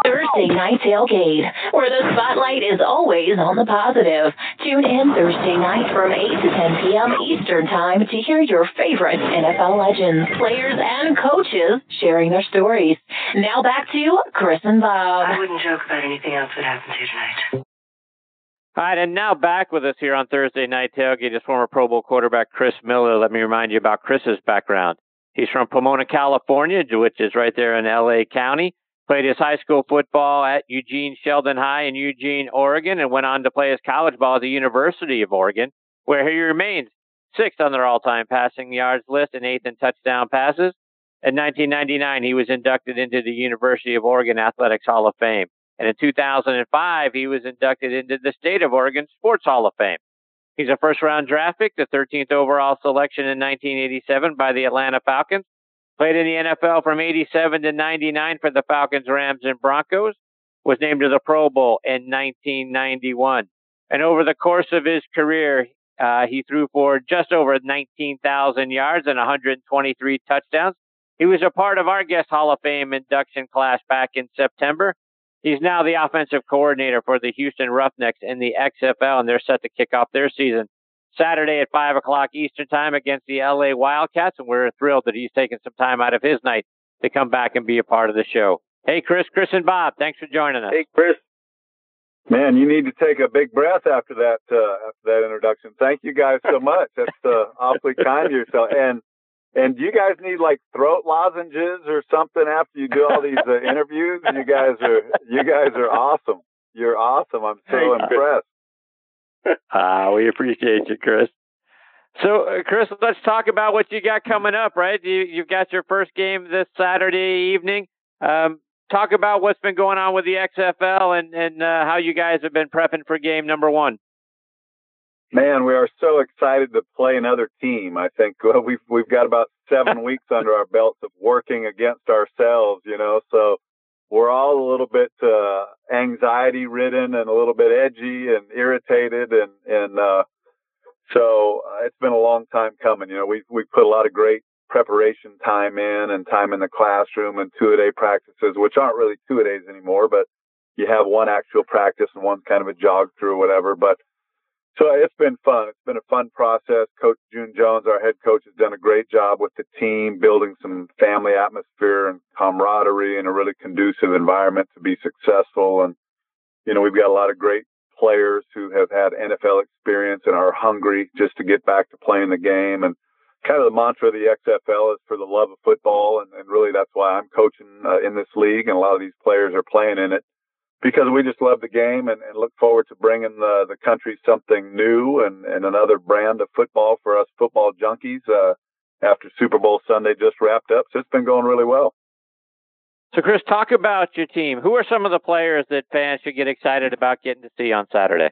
Thursday Night Tailgate, where the spotlight is always on the positive. Tune in Thursday night from 8 to 10 p.m. Eastern Time to hear your favorite NFL legends, players, and coaches sharing their stories. Now back to Chris and Bob. I wouldn't joke about anything else that happens here tonight. All right, and now back with us here on Thursday Night Tailgate is former Pro Bowl quarterback Chris Miller. Let me remind you about Chris's background. He's from Pomona, California, which is right there in L.A. County. Played his high school football at Eugene Sheldon High in Eugene, Oregon, and went on to play his college ball at the University of Oregon, where he remains sixth on their all-time passing yards list and eighth in touchdown passes. In 1999, he was inducted into the University of Oregon Athletics Hall of Fame. And in 2005, he was inducted into the State of Oregon Sports Hall of Fame. He's a first-round draft pick, the 13th overall selection in 1987 by the Atlanta Falcons. Played in the NFL from 87 to 99 for the Falcons, Rams, and Broncos. Was named to the Pro Bowl in 1991. And over the course of his career, he threw for just over 19,000 yards and 123 touchdowns. He was a part of our guest Hall of Fame induction class back in September. He's now the offensive coordinator for the Houston Roughnecks in the XFL, and they're set to kick off their season Saturday at 5 o'clock Eastern Time against the LA Wildcats, and we're thrilled that he's taken some time out of his night to come back and be a part of the show. Hey, Chris and Bob, thanks for joining us. Hey, Chris. Man, you need to take a big breath after that introduction. Thank you guys so much. That's awfully kind of yourself. And do you guys need like throat lozenges or something after you do all these interviews? You guys are awesome. You're awesome. I'm so impressed. We appreciate you, Chris. So, Chris, let's talk about what you got coming up, right? You've got your first game this Saturday evening. Talk about what's been going on with the XFL and how you guys have been prepping for game number one. Man, we are so excited to play another team. I think we've got about 7 weeks under our belts of working against ourselves, so we're all a little bit anxiety ridden and a little bit edgy and irritated. And so it's been a long time coming. We've put a lot of great preparation time in and time in the classroom and two-a-day practices, which aren't really two-a-days anymore, but you have one actual practice and one's kind of a jog through or whatever. But so it's been fun. It's been a fun process. Coach June Jones, our head coach, has done a great job with the team, building some family atmosphere and camaraderie and a really conducive environment to be successful. And, we've got a lot of great players who have had NFL experience and are hungry just to get back to playing the game. And kind of the mantra of the XFL is for the love of football. And really that's why I'm coaching in this league. And a lot of these players are playing in it, because we just love the game and look forward to bringing the country something new and another brand of football for us football junkies after Super Bowl Sunday just wrapped up. So it's been going really well. So, Chris, talk about your team. Who are some of the players that fans should get excited about getting to see on Saturday?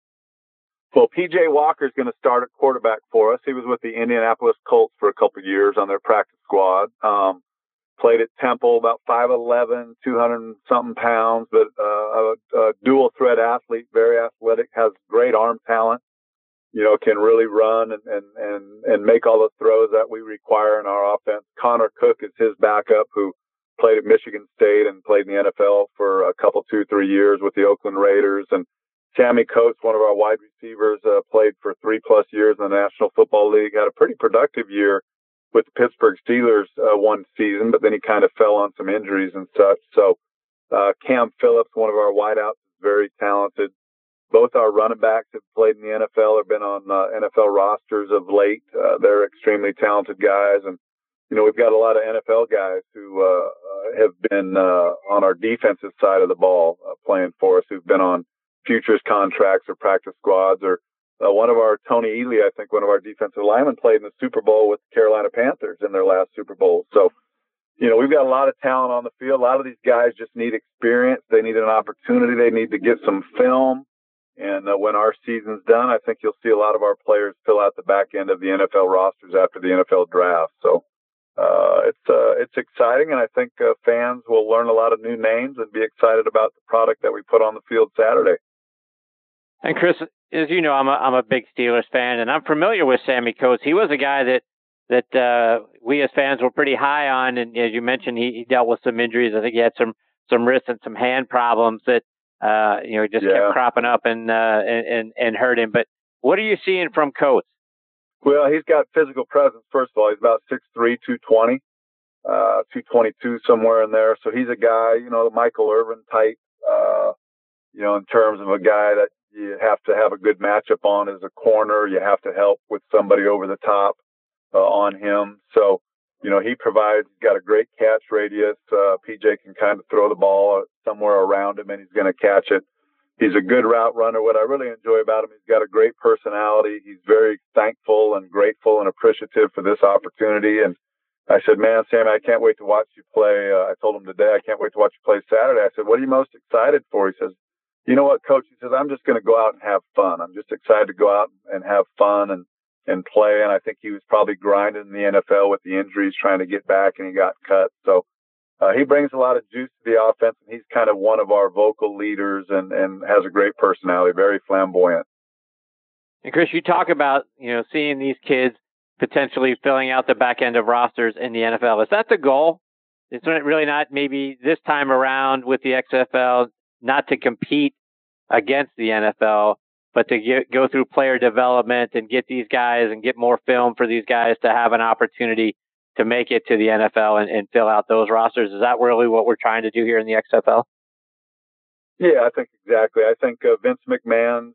Well, P.J. Walker's going to start at quarterback for us. He was with the Indianapolis Colts for a couple of years on their practice squad. Played at Temple, about 5'11", 200-something pounds, but a dual-threat athlete, very athletic, has great arm talent, can really run and make all the throws that we require in our offense. Connor Cook is his backup, who played at Michigan State and played in the NFL for a couple, 2-3 years with the Oakland Raiders. And Sammy Coates, one of our wide receivers, played for 3+ years in the National Football League, had a pretty productive year with the Pittsburgh Steelers one season, but then he kind of fell on some injuries and such. So Cam Phillips, one of our wideouts, is very talented. Both our running backs have played in the NFL or been on NFL rosters of late. They're extremely talented guys. And, we've got a lot of NFL guys who have been on our defensive side of the ball playing for us, who've been on futures contracts or practice squads. Or one of our, Tony Ely, I think one of our defensive linemen, played in the Super Bowl with the Carolina Panthers in their last Super Bowl. So, we've got a lot of talent on the field. A lot of these guys just need experience. They need an opportunity. They need to get some film. And when our season's done, I think you'll see a lot of our players fill out the back end of the NFL rosters after the NFL draft. So it's exciting, and I think fans will learn a lot of new names and be excited about the product that we put on the field Saturday. And Chris, as you know, I'm a big Steelers fan, and I'm familiar with Sammy Coates. He was a guy that we as fans were pretty high on, and as you mentioned, he dealt with some injuries. I think he had some some wrist and some hand problems that just kept cropping up and hurt him. But what are you seeing from Coates? Well, he's got physical presence. First of all, he's about 6'3", 220, 222 somewhere in there. So he's a guy, the Michael Irvin type. In terms of a guy that you have to have a good matchup on as a corner. You have to help with somebody over the top on him. So, he got a great catch radius. PJ can kind of throw the ball somewhere around him and he's going to catch it. He's a good route runner. What I really enjoy about him, he's got a great personality. He's very thankful and grateful and appreciative for this opportunity. And I said, man, Sammy, I can't wait to watch you play. I told him today, I can't wait to watch you play Saturday. I said, what are you most excited for? He says, you know what, Coach? He says, I'm just going to go out and have fun. I'm just excited to go out and have fun and play. And I think he was probably grinding in the NFL with the injuries, trying to get back, and he got cut. So he brings a lot of juice to the offense, and he's kind of one of our vocal leaders and has a great personality, very flamboyant. And Chris, you talk about, seeing these kids potentially filling out the back end of rosters in the NFL. Is that the goal? It's really not maybe this time around with the XFL, not to compete against the NFL, but to go through player development and get these guys and get more film for these guys to have an opportunity to make it to the NFL and fill out those rosters. Is that really what we're trying to do here in the XFL? Yeah, I think exactly. I think Vince McMahon's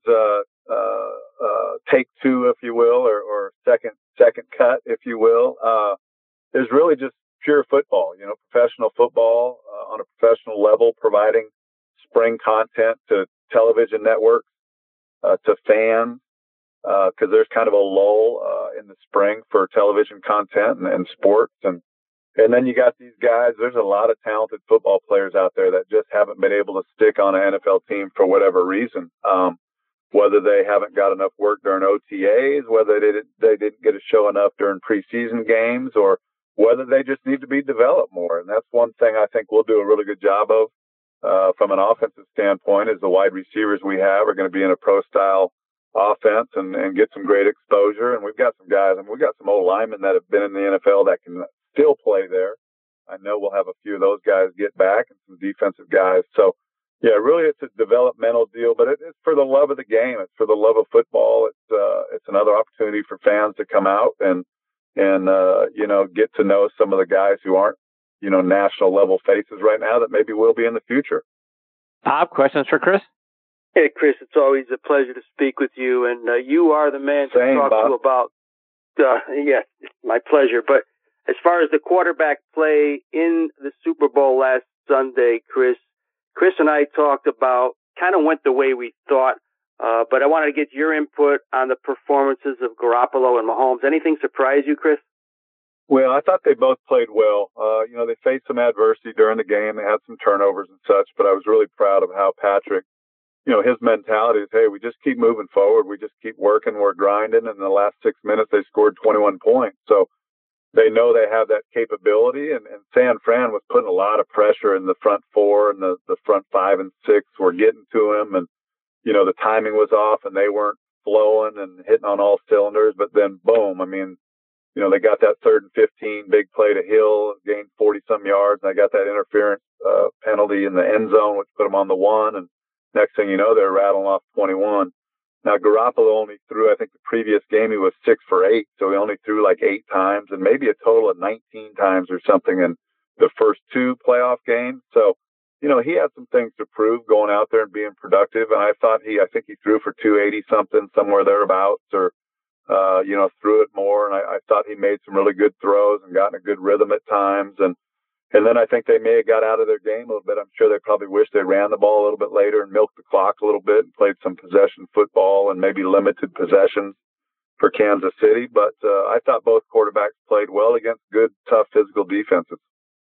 take two, if you will, or second cut, if you will, is really just pure football, professional football on a professional level, providing spring content to television networks, to fans, because there's kind of a lull in the spring for television content and sports. And then you got these guys, there's a lot of talented football players out there that just haven't been able to stick on an NFL team for whatever reason. Whether they haven't got enough work during OTAs, whether they didn't get to show enough during preseason games, or whether they just need to be developed more. And that's one thing I think we'll do a really good job of from an offensive standpoint, is the wide receivers we have are going to be in a pro-style offense and get some great exposure. And we've got some guys, and we've got some old linemen that have been in the NFL that can still play there. I know we'll have a few of those guys get back, and some defensive guys. So, yeah, really it's a developmental deal, but it's for the love of the game. It's for the love of football. It's another opportunity for fans to come out and get to know some of the guys who aren't, national level faces right now that maybe will be in the future. Bob, questions for Chris? Hey, Chris, it's always a pleasure to speak with you, and you are the man to talk Bob. to about. Yeah, my pleasure. But as far as the quarterback play in the Super Bowl last Sunday, Chris and I talked about, kind of went the way we thought, but I wanted to get your input on the performances of Garoppolo and Mahomes. Anything surprise you, Chris? Well, I thought they both played well. They faced some adversity during the game. They had some turnovers and such, but I was really proud of how Patrick, his mentality is, hey, we just keep moving forward. We just keep working. We're grinding. And in the last 6 minutes, they scored 21 points. So they know they have that capability. And San Fran was putting a lot of pressure in the front four, and the front 5 and 6 were getting to him. And, the timing was off, and they weren't flowing and hitting on all cylinders. But then, boom, they got that 3rd and 15 big play to Hill, gained 40-some yards, and I got that interference penalty in the end zone, which put them on the 1. And next thing you know, they're rattling off 21. Now, Garoppolo only threw, I think the previous game he was 6 for 8, so he only threw like 8 times, and maybe a total of 19 times or something in the first 2 playoff games. So, he had some things to prove going out there and being productive. And I think he threw for 280 something, somewhere thereabouts, or threw it more. And I thought he made some really good throws and got in a good rhythm at times. And then I think they may have got out of their game a little bit. I'm sure they probably wish they ran the ball a little bit later and milked the clock a little bit and played some possession football and maybe limited possessions for Kansas City. But I thought both quarterbacks played well against good, tough physical defenses.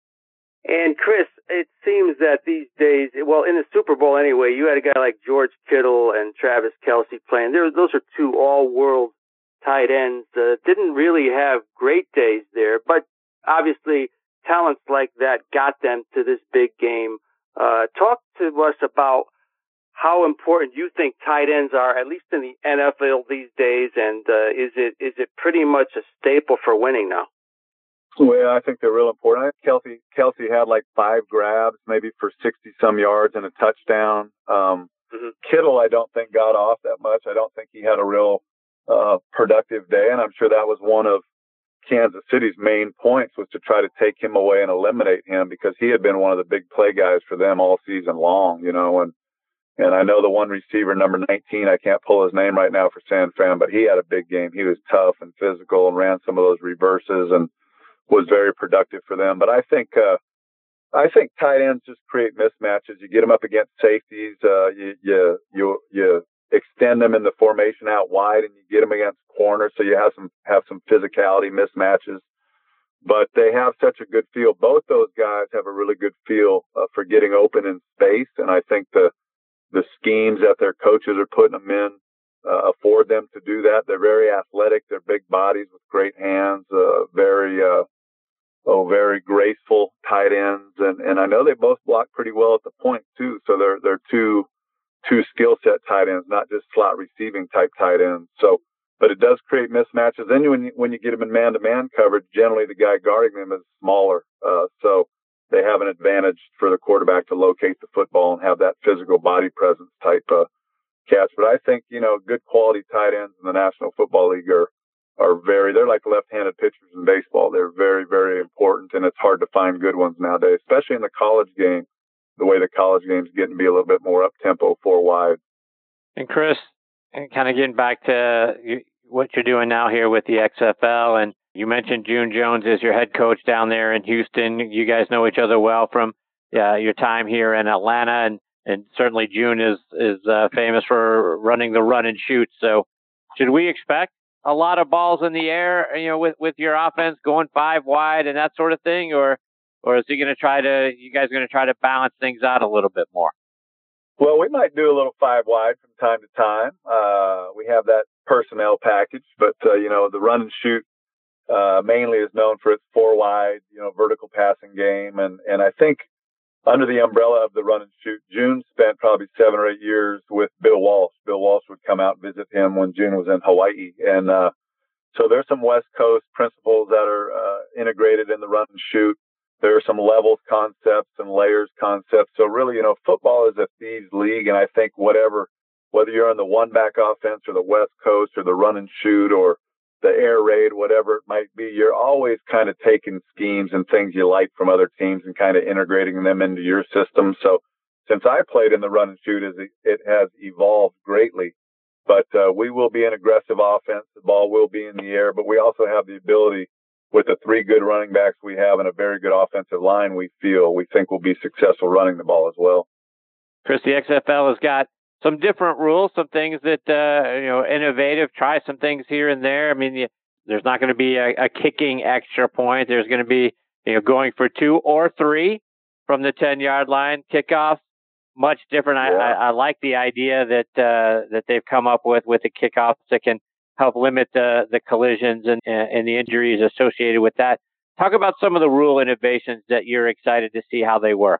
And Chris, it seems that these days, well, in the Super Bowl anyway, you had a guy like George Kittle and Travis Kelce playing. Those are 2 all-world tight ends. Didn't really have great days there, but obviously talents like that got them to this big game. Talk to us about how important you think tight ends are, at least in the NFL these days, and is it pretty much a staple for winning now? Well, I think they're real important. I think Kelsey had like 5 grabs, maybe for 60-some yards and a touchdown. Kittle, I don't think got off that much. I don't think he had a real productive day, and I'm sure that was one of Kansas City's main points, was to try to take him away and eliminate him, because he had been one of the big play guys for them all season long, and I know the one receiver, number 19, I can't pull his name right now for San Fran, but he had a big game. He was tough and physical and ran some of those reverses and was very productive for them. But I think tight ends just create mismatches. You get them up against safeties. You extend them in the formation out wide, and you get them against corners, so you have some physicality mismatches. But they have such a good feel. Both those guys have a really good feel for getting open in space, and I think the schemes that their coaches are putting them in afford them to do that. They're very athletic. They're big bodies with great hands, very graceful tight ends, and I know they both block pretty well at the point too. So they're two skill set tight ends, not just slot receiving type tight ends. So, but it does create mismatches. Then when you get them in man-to-man coverage, generally the guy guarding them is smaller, so they have an advantage for the quarterback to locate the football and have that physical body presence type catch. But I think good quality tight ends in the National Football League they're like left-handed pitchers in baseball. They're very, very important, and it's hard to find good ones nowadays, especially in the college game, the way the college game's getting to be a little bit more up-tempo, 4 wide. And Chris, kind of getting back to what you're doing now here with the XFL, and you mentioned June Jones is your head coach down there in Houston. You guys know each other well from your time here in Atlanta, and certainly June is famous for running the run and shoot. So should we expect a lot of balls in the air, with your offense going 5 wide and that sort of thing, or is you guys going to try to balance things out a little bit more? Well, we might do a little 5 wide from time to time. We have that personnel package, but the run and shoot mainly is known for its 4 wide, vertical passing game, and I think under the umbrella of the run and shoot, June spent probably 7 or 8 years with Bill Walsh. Bill Walsh would come out and visit him when June was in Hawaii. And so there's some West Coast principles that are integrated in the run and shoot. There are some levels concepts and layers concepts. So really, football is a thieves league. And I think whether you're on the one back offense or the West Coast or the run and shoot or the air raid, whatever it might be, you're always kind of taking schemes and things you like from other teams and kind of integrating them into your system. So since I played in the run and shoot, it has evolved greatly. But we will be an aggressive offense. The ball will be in the air, but we also have the ability, with the 3 good running backs we have and a very good offensive line, we think we'll be successful running the ball as well. Chris, the XFL has got some different rules, some things that, innovative, try some things here and there. I mean, there's not going to be a kicking extra point. There's going to be, going for 2 or 3 from the 10-yard line. Kickoffs, much different. Yeah. I like the idea that they've come up with the kickoffs that can help limit the collisions and the injuries associated with that. Talk about some of the rule innovations that you're excited to see how they work.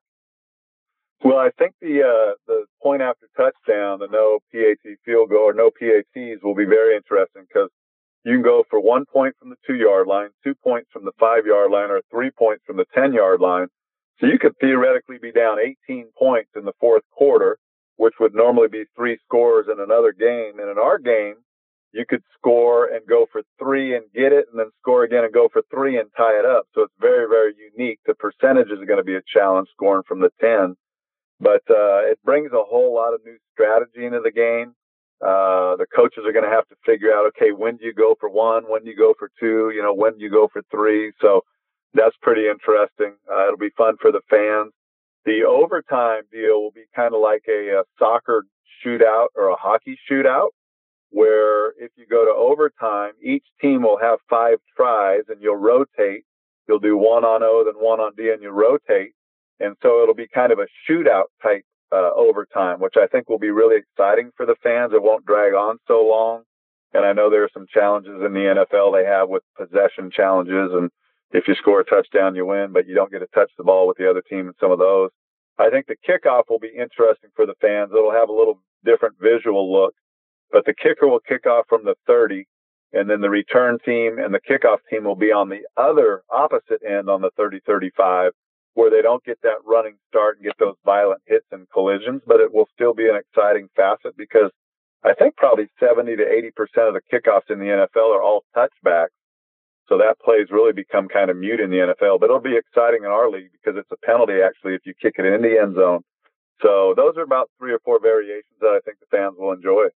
Well, I think the point after touchdown, the no PAT field goal or no PATs will be very interesting, because you can go for 1 point from the 2-yard line, 2 points from the 5-yard line, or 3 points from the 10-yard line. So you could theoretically be down 18 points in the 4th quarter, which would normally be 3 scores in another game. And in our game, you could score and go for 3 and get it, and then score again and go for 3 and tie it up. So it's very, very unique. The percentage is going to be a challenge scoring from the 10. But it brings a whole lot of new strategy into the game. The coaches are going to have to figure out, okay, when do you go for 1? When do you go for 2? When do you go for 3? So that's pretty interesting. It'll be fun for the fans. The overtime deal will be kind of like a soccer shootout or a hockey shootout, where if you go to overtime, each team will have 5 tries, and you'll rotate. You'll do 1 on O, then 1 on D, and you rotate. And so it'll be kind of a shootout type overtime, which I think will be really exciting for the fans. It won't drag on so long. And I know there are some challenges in the NFL they have with possession challenges. And if you score a touchdown, you win, but you don't get to touch the ball with the other team and some of those. I think the kickoff will be interesting for the fans. It'll have a little different visual look, but the kicker will kick off from the 30, and then the return team and the kickoff team will be on the other opposite end on the 30-35, where they don't get that running start and get those violent hits and collisions, but it will still be an exciting facet because I think probably 70 to 80% of the kickoffs in the NFL are all touchbacks. So that plays really become kind of mute in the NFL, but it'll be exciting in our league because it's a penalty actually if you kick it in the end zone. So those are about 3 or 4 variations that I think the fans will enjoy.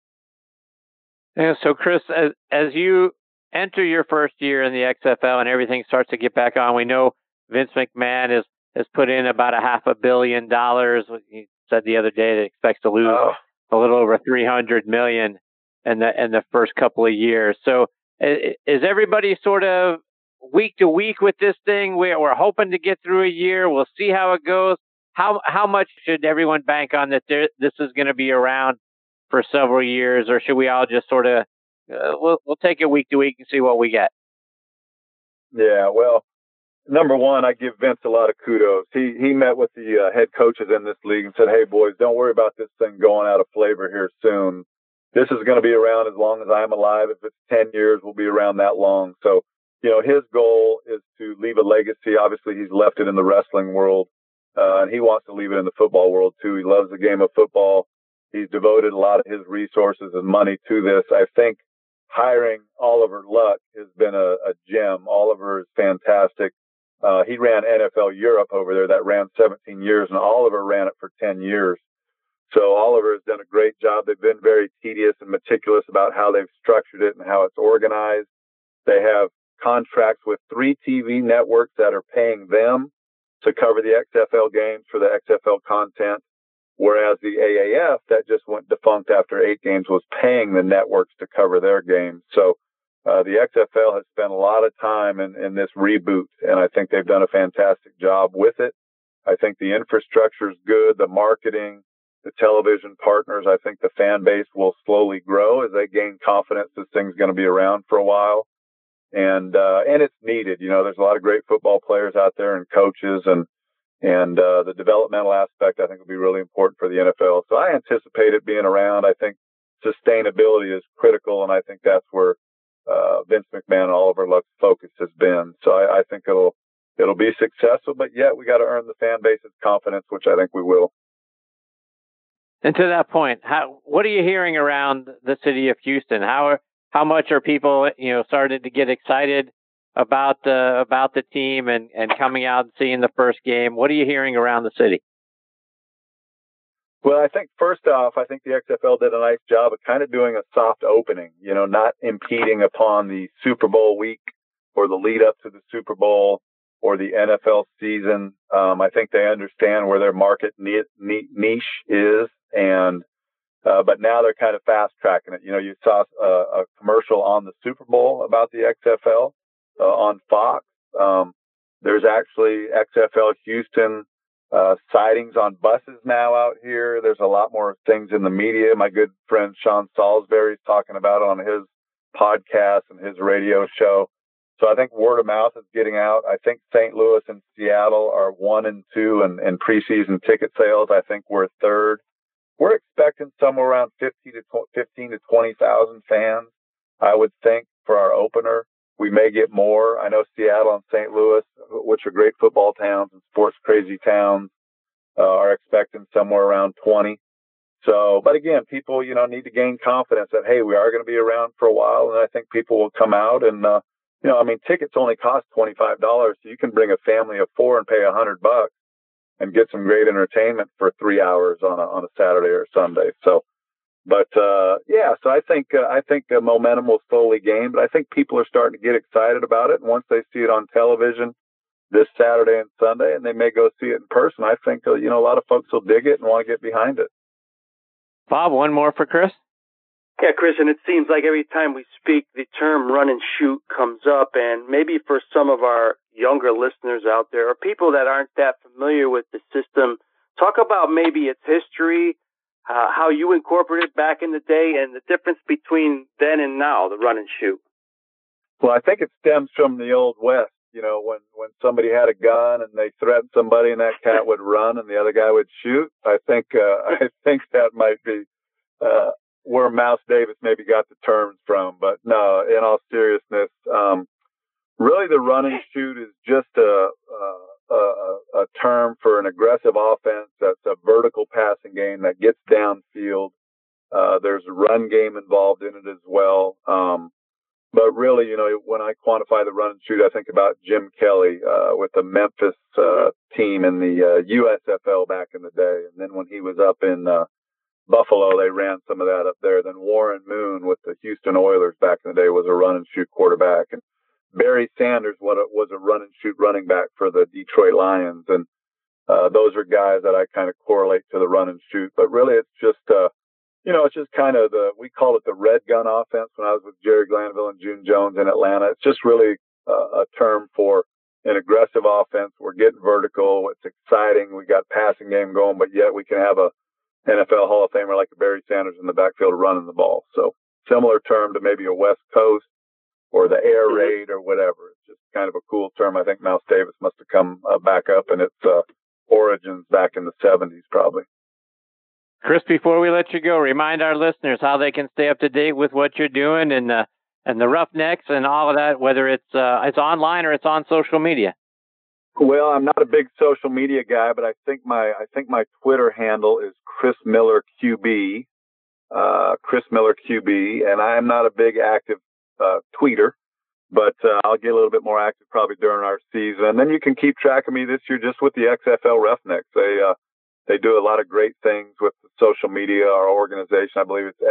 Yeah, so Chris, as you enter your first year in the XFL and everything starts to get back on, we know Vince McMahon has put in about $500 million. He said the other day that he expects to lose a little over $300 million in the first couple of years. So is everybody sort of week to week with this thing? We're hoping to get through a year. We'll see how it goes. How much should everyone bank on that this is going to be around for several years, or should we all just sort of we'll take it week to week and see what we get? Yeah, well, number one, I give Vince a lot of kudos. He met with the head coaches in this league and said, "Hey boys, don't worry about this thing going out of flavor here soon. This is going to be around as long as I'm alive. If it's 10 years, we'll be around that long." So, his goal is to leave a legacy. Obviously, he's left it in the wrestling world, and he wants to leave it in the football world too. He loves the game of football. He's devoted a lot of his resources and money to this. I think hiring Oliver Luck has been a gem. Oliver is fantastic. He ran NFL Europe over there. That ran 17 years, and Oliver ran it for 10 years. So Oliver has done a great job. They've been very tedious and meticulous about how they've structured it and how it's organized. They have contracts with 3 TV networks that are paying them to cover the XFL games for the XFL content, whereas the AAF, that just went defunct after 8 games, was paying the networks to cover their games. So the XFL has spent a lot of time in this reboot, and I think they've done a fantastic job with it. I think the infrastructure is good, the marketing, the television partners. I think the fan base will slowly grow as they gain confidence this thing's going to be around for a while. And it's needed. There's a lot of great football players out there and coaches, and the developmental aspect I think will be really important for the NFL. So I anticipate it being around. I think sustainability is critical, and I think that's where Vince McMahon and Oliver Luck's focus has been. So I think it'll be successful, but yet we got to earn the fan base's confidence, which I think we will. And to that point, what are you hearing around the city of Houston? How much are people, started to get excited about the team and coming out and seeing the first game? What are you hearing around the city? Well, I think first off, I think the XFL did a nice job of kind of doing a soft opening, not impeding upon the Super Bowl week or the lead up to the Super Bowl or the NFL season. I think they understand where their market niche is, and but now they're kind of fast tracking it. You saw a commercial on the Super Bowl about the XFL on Fox. There's actually XFL Houston sightings on buses now out here. There's a lot more things in the media. My good friend Sean Salisbury is talking about it on his podcast and his radio show. So I think word of mouth is getting out. I think St. Louis and Seattle are 1 and 2 in preseason ticket sales. I think we're third. We're expecting somewhere around 15 to 20,000 fans, I would think, for our opener. We may get more. I know Seattle and St. Louis, which are great football towns and sports crazy towns, are expecting somewhere around 20. So, but again, people, need to gain confidence that, hey, we are going to be around for a while. And I think people will come out and, tickets only cost $25. So you can bring a family of 4 and pay $100 and get some great entertainment for 3 hours on a Saturday or Sunday. So, so I think momentum will slowly gain, but I think people are starting to get excited about it. And once they see it on television this Saturday and Sunday, and they may go see it in person, I think, a lot of folks will dig it and want to get behind it. Bob, one more for Chris? Yeah, Chris, and it seems like every time we speak, the term run and shoot comes up, and maybe for some of our younger listeners out there or people that aren't that familiar with the system, talk about maybe its history, how you incorporated back in the day, and the difference between then and now, the run and shoot. Well, I think it stems from the Old West, when somebody had a gun and they threatened somebody and that cat would run and the other guy would shoot. I think that might be, where Mouse Davis maybe got the terms from. But no, in all seriousness, really the run and shoot is just a term for an aggressive offense that's a vertical passing game that gets downfield. There's a run game involved in it as well. But really, when I quantify the run and shoot, I think about Jim Kelly with the Memphis team in the USFL back in the day. And then when he was up in Buffalo, they ran some of that up there. Then Warren Moon with the Houston Oilers back in the day was a run and shoot quarterback. And Barry Sanders was a run and shoot running back for the Detroit Lions. And those are guys that I kind of correlate to the run and shoot. But really, it's just it's just kind of we called it the red gun offense when I was with Jerry Glanville and June Jones in Atlanta. It's just really a term for an aggressive offense. We're getting vertical. It's exciting. We got passing game going, but yet we can have a NFL Hall of Famer like Barry Sanders in the backfield running the ball. So similar term to maybe a West Coast or the air raid or whatever. It's just kind of a cool term. I think Mouse Davis must have come back up in its origins back in the 70s probably. Chris, before we let you go, remind our listeners how they can stay up to date with what you're doing and the Roughnecks and all of that, whether it's online or it's on social media. Well, I'm not a big social media guy, but I think my Twitter handle is Chris Miller QB, Chris Miller QB, and I am not a big active tweeter, but I'll get a little bit more active probably during our season. And then you can keep track of me this year just with the XFL Roughnecks. They do a lot of great things with social media. Our organization, I believe it's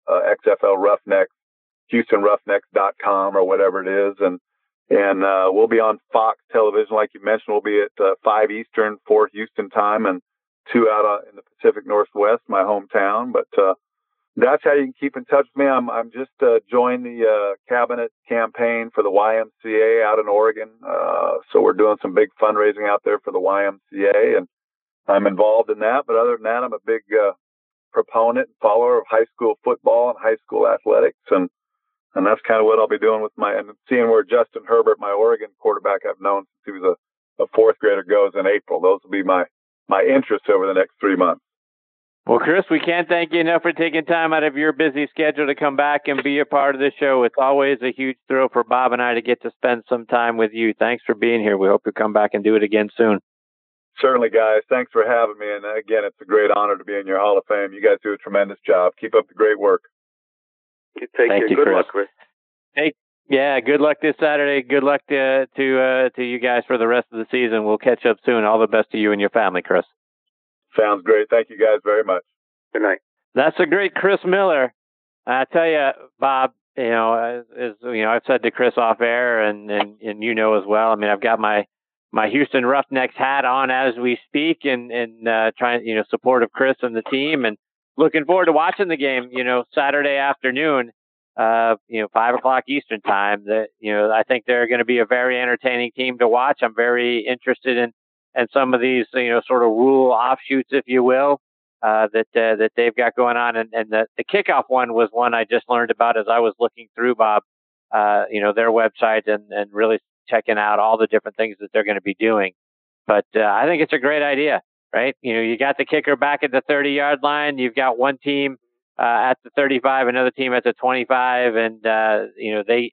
XFL Roughnecks, HoustonRoughnecks.com or whatever it is. And we'll be on Fox television. Like you mentioned, we'll be at 5 Eastern, 4 Houston time, and 2 out in the Pacific Northwest, my hometown. But that's how you can keep in touch with me. I'm just joined the cabinet campaign for the YMCA out in Oregon. So we're doing some big fundraising out there for the YMCA, and I'm involved in that. But other than that, I'm a big proponent and follower of high school football and high school athletics. And that's kind of what I'll be doing with and seeing where Justin Herbert, my Oregon quarterback I've known since he was a fourth grader, goes in April. Those will be my interests over the next 3 months. Well, Chris, we can't thank you enough for taking time out of your busy schedule to come back and be a part of the show. It's always a huge thrill for Bob and I to get to spend some time with you. Thanks for being here. We hope you come back and do it again soon. Certainly, guys. Thanks for having me. And again, it's a great honor to be in your Hall of Fame. You guys do a tremendous job. Keep up the great work. You take care. Good luck, Chris. Hey, yeah, good luck this Saturday. Good luck to you guys for the rest of the season. We'll catch up soon. All the best to you and your family, Chris. Sounds great. Thank you guys very much. Good night. That's a great Chris Miller. I tell you, Bob, I've said to Chris off air and as well. I mean, I've got my Houston Roughnecks hat on as we speak and trying, support of Chris and the team and looking forward to watching the game, Saturday afternoon, 5:00 Eastern time. I think they're going to be a very entertaining team to watch. I'm very interested in some of these, sort of rule offshoots, if you will, that they've got going on. And the kickoff one was one I just learned about as I was looking through, Bob, their website and really checking out all the different things that they're going to be doing. But I think it's a great idea, right? You got the kicker back at the 30-yard line. You've got one team at the 35, another team at the 25, and the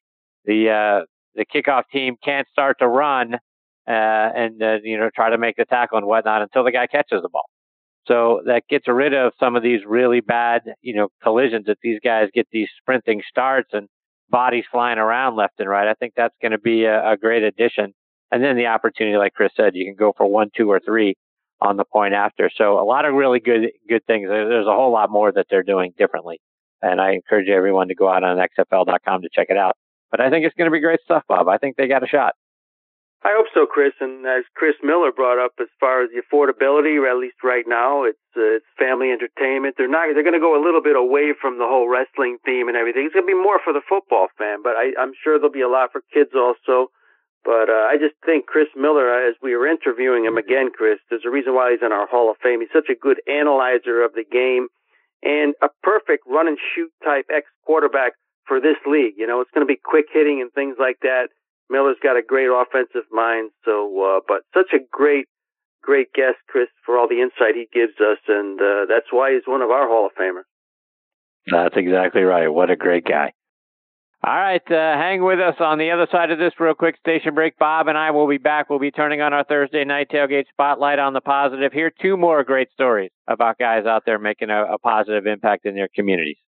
kickoff team can't start to run and try to make the tackle and whatnot until the guy catches the ball. So that gets rid of some of these really bad, collisions that these guys get, these sprinting starts and bodies flying around left and right. I think that's going to be a great addition. And then the opportunity, like Chris said, you can go for 1, 2, or 3 on the point after. So a lot of really good things. There's a whole lot more that they're doing differently. And I encourage everyone to go out on XFL.com to check it out. But I think it's going to be great stuff, Bob. I think they got a shot. I hope so, Chris. And as Chris Miller brought up, as far as the affordability, or at least right now, it's family entertainment. They're going to go a little bit away from the whole wrestling theme and everything. It's going to be more for the football fan, but I'm sure there'll be a lot for kids also. But I just think Chris Miller, as we were interviewing him again, Chris, there's a reason why he's in our Hall of Fame. He's such a good analyzer of the game and a perfect run and shoot type ex-quarterback for this league. It's going to be quick hitting and things like that. Miller's got a great offensive mind. So, but such a great guest, Chris, for all the insight he gives us. And that's why he's one of our Hall of Famers. That's exactly right. What a great guy. All right, hang with us on the other side of this real quick station break. Bob and I will be back. We'll be turning on our Thursday night tailgate spotlight on the positive. Here, 2 more great stories about guys out there making a positive impact in their communities.